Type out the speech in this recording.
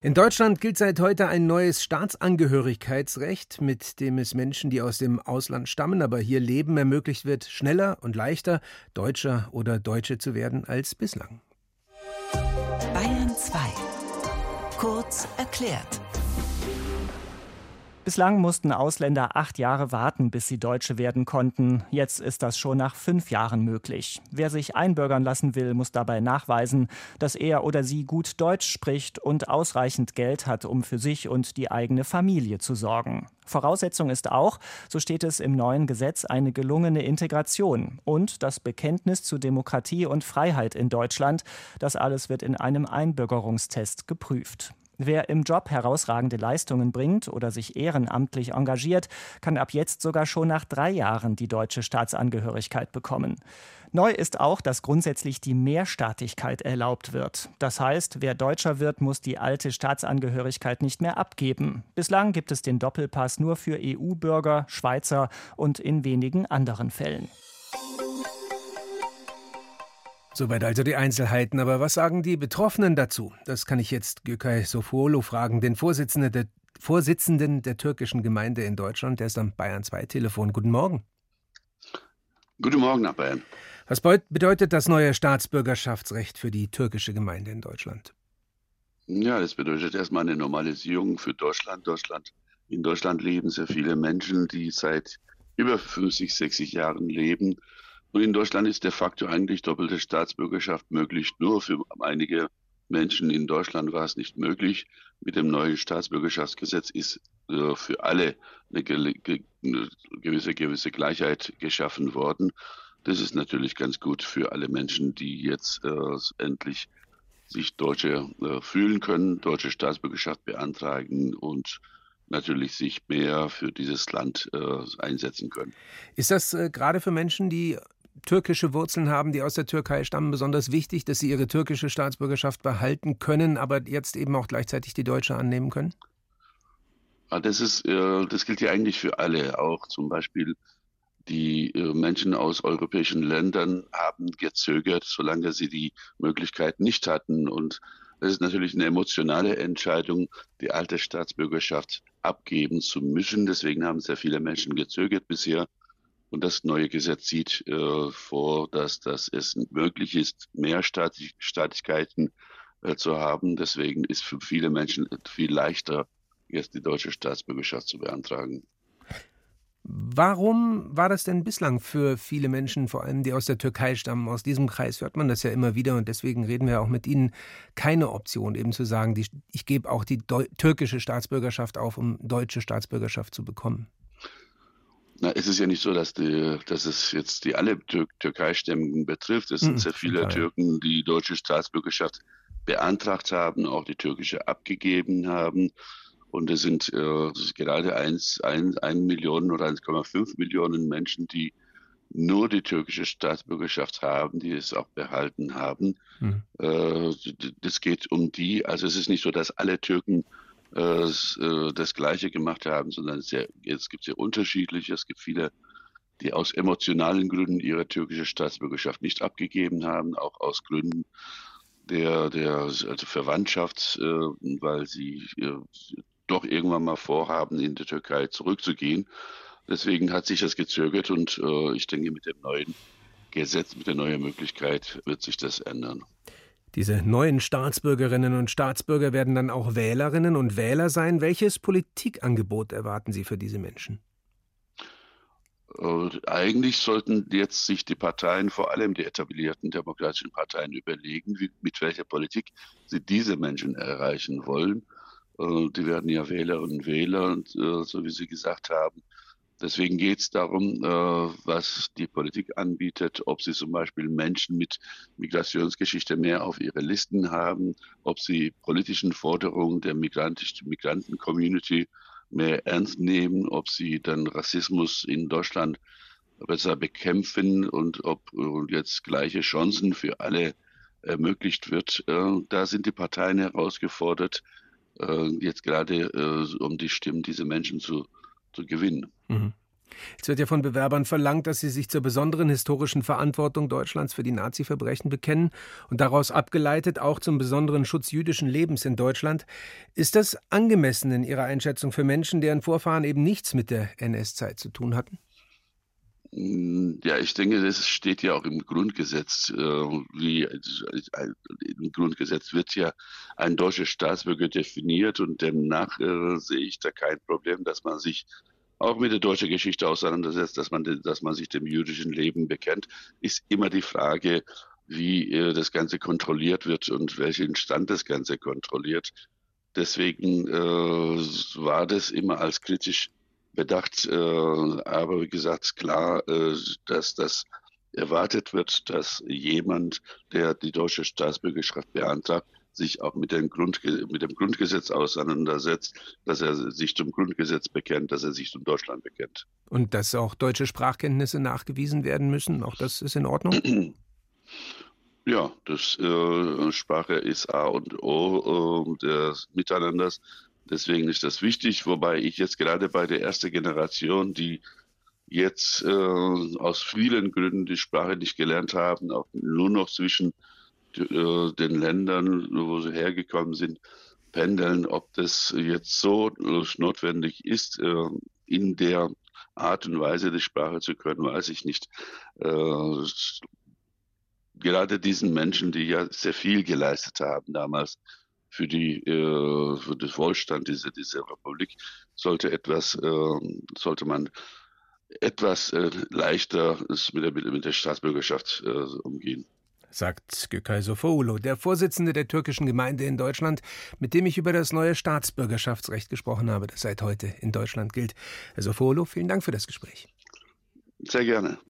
In Deutschland gilt seit heute ein neues Staatsangehörigkeitsrecht, mit dem es Menschen, die aus dem Ausland stammen, aber hier leben, ermöglicht wird, schneller und leichter Deutscher oder Deutsche zu werden als bislang. Bayern 2. Kurz erklärt. Bislang mussten Ausländer 8 Jahre warten, bis sie Deutsche werden konnten. Jetzt ist das schon nach 5 Jahren möglich. Wer sich einbürgern lassen will, muss dabei nachweisen, dass er oder sie gut Deutsch spricht und ausreichend Geld hat, um für sich und die eigene Familie zu sorgen. Voraussetzung ist auch, so steht es im neuen Gesetz, eine gelungene Integration und das Bekenntnis zu Demokratie und Freiheit in Deutschland. Das alles wird in einem Einbürgerungstest geprüft. Wer im Job herausragende Leistungen bringt oder sich ehrenamtlich engagiert, kann ab jetzt sogar schon nach 3 Jahren die deutsche Staatsangehörigkeit bekommen. Neu ist auch, dass grundsätzlich die Mehrstaatigkeit erlaubt wird. Das heißt, wer Deutscher wird, muss die alte Staatsangehörigkeit nicht mehr abgeben. Bislang gibt es den Doppelpass nur für EU-Bürger, Schweizer und in wenigen anderen Fällen. Soweit also die Einzelheiten. Aber was sagen die Betroffenen dazu? Das kann ich jetzt Gökay Sofuoğlu fragen, den Vorsitzenden der türkischen Gemeinde in Deutschland. Der ist am Bayern 2 Telefon. Guten Morgen. Guten Morgen nach Bayern. Was bedeutet das neue Staatsbürgerschaftsrecht für die türkische Gemeinde in Deutschland? Ja, das bedeutet erstmal eine Normalisierung für Deutschland. In Deutschland leben sehr viele Menschen, die seit über 50, 60 Jahren leben. Und in Deutschland ist de facto eigentlich doppelte Staatsbürgerschaft möglich. Nur für einige Menschen in Deutschland war es nicht möglich. Mit dem neuen Staatsbürgerschaftsgesetz ist für alle eine gewisse Gleichheit geschaffen worden. Das ist natürlich ganz gut für alle Menschen, die jetzt endlich sich Deutsche fühlen können, deutsche Staatsbürgerschaft beantragen und natürlich sich mehr für dieses Land einsetzen können. Ist das gerade für Menschen, die türkische Wurzeln haben, die aus der Türkei stammen, besonders wichtig, dass sie ihre türkische Staatsbürgerschaft behalten können, aber jetzt eben auch gleichzeitig die deutsche annehmen können? Das gilt ja eigentlich für alle. Auch zum Beispiel die Menschen aus europäischen Ländern haben gezögert, solange sie die Möglichkeit nicht hatten. Und es ist natürlich eine emotionale Entscheidung, die alte Staatsbürgerschaft abgeben zu müssen. Deswegen haben sehr viele Menschen gezögert bisher. Und das neue Gesetz sieht vor, dass es möglich ist, mehr Staatigkeiten zu haben. Deswegen ist für viele Menschen viel leichter, jetzt die deutsche Staatsbürgerschaft zu beantragen. Warum war das denn bislang für viele Menschen, vor allem die aus der Türkei stammen, aus diesem Kreis hört man das ja immer wieder und deswegen reden wir auch mit Ihnen, keine Option eben zu sagen, ich gebe auch die türkische Staatsbürgerschaft auf, um deutsche Staatsbürgerschaft zu bekommen? Na, es ist ja nicht so, dass es jetzt die alle Türkeistämmigen betrifft. Es sind sehr viele Türken, die deutsche Staatsbürgerschaft beantragt haben, auch die türkische abgegeben haben. Und es sind gerade 1 Million oder 1,5 Millionen Menschen, die nur die türkische Staatsbürgerschaft haben, die es auch behalten haben. Das geht um die. Also es ist nicht so, dass alle Türken das Gleiche gemacht haben, sondern es gibt sehr unterschiedliche. Es gibt viele, die aus emotionalen Gründen ihre türkische Staatsbürgerschaft nicht abgegeben haben, auch aus Gründen also Verwandtschaft, weil sie doch irgendwann mal vorhaben, in die Türkei zurückzugehen. Deswegen hat sich das gezögert und ich denke, mit dem neuen Gesetz, mit der neuen Möglichkeit wird sich das ändern. Diese neuen Staatsbürgerinnen und Staatsbürger werden dann auch Wählerinnen und Wähler sein. Welches Politikangebot erwarten Sie für diese Menschen? Eigentlich sollten jetzt sich die Parteien, vor allem die etablierten demokratischen Parteien, überlegen, mit welcher Politik sie diese Menschen erreichen wollen. Die werden ja Wählerinnen und Wähler, so wie Sie gesagt haben. Deswegen geht es darum, was die Politik anbietet, ob sie zum Beispiel Menschen mit Migrationsgeschichte mehr auf ihre Listen haben, ob sie politischen Forderungen der Migranten-Community mehr ernst nehmen, ob sie dann Rassismus in Deutschland besser bekämpfen und ob jetzt gleiche Chancen für alle ermöglicht wird. Da sind die Parteien herausgefordert, jetzt gerade um die Stimmen dieser Menschen zu gewinnen. Mhm. Es wird ja von Bewerbern verlangt, dass sie sich zur besonderen historischen Verantwortung Deutschlands für die Nazi-Verbrechen bekennen und daraus abgeleitet auch zum besonderen Schutz jüdischen Lebens in Deutschland. Ist das angemessen in Ihrer Einschätzung für Menschen, deren Vorfahren eben nichts mit der NS-Zeit zu tun hatten? Ja, ich denke, das steht ja auch im Grundgesetz. Im Grundgesetz wird ja ein deutscher Staatsbürger definiert und demnach sehe ich da kein Problem, dass man sich auch mit der deutschen Geschichte auseinandersetzt, dass man sich dem jüdischen Leben bekennt. Ist immer die Frage, wie das Ganze kontrolliert wird und welchen Stand das Ganze kontrolliert. Deswegen war das immer als kritisch bedacht, aber wie gesagt, klar, dass das erwartet wird, dass jemand, der die deutsche Staatsbürgerschaft beantragt, sich auch mit dem Grundgesetz auseinandersetzt, dass er sich zum Grundgesetz bekennt, dass er sich zum Deutschland bekennt. Und dass auch deutsche Sprachkenntnisse nachgewiesen werden müssen, auch das ist in Ordnung? Ja, das Sprache ist A und O des Miteinanders. Deswegen ist das wichtig, wobei ich jetzt gerade bei der ersten Generation, die jetzt aus vielen Gründen die Sprache nicht gelernt haben, auch nur noch zwischen den Ländern, wo sie hergekommen sind, pendeln, ob das jetzt so notwendig ist, in der Art und Weise die Sprache zu können, weiß ich nicht. Gerade diesen Menschen, die ja sehr viel geleistet haben damals für den Wohlstand dieser Republik, sollte man etwas leichter mit der Staatsbürgerschaft umgehen. Sagt Gökay Sofuoğlu, der Vorsitzende der türkischen Gemeinde in Deutschland, mit dem ich über das neue Staatsbürgerschaftsrecht gesprochen habe, das seit heute in Deutschland gilt. Herr Sofuoğlu, vielen Dank für das Gespräch. Sehr gerne.